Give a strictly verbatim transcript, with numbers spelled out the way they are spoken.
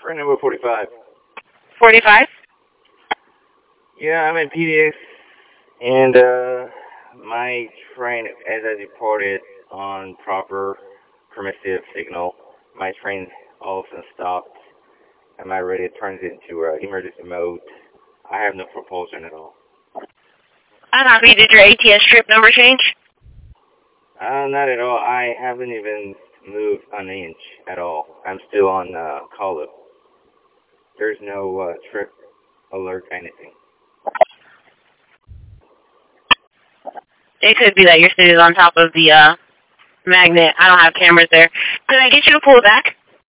Train number forty-five. forty-five? Yeah, I'm in P D X, and uh, my train, as I reported on proper permissive signal, my train all of a sudden stopped, and my radio turns into uh, emergency mode. I have no propulsion at all. Unhappy, did your A T S trip number change? Uh, not at all. I haven't even moved an inch at all. I'm still on uh, call up. There's no uh, trip alert, anything. It could be that you're sitting on top of the uh, magnet. I don't have cameras there. Can I get you to pull it back?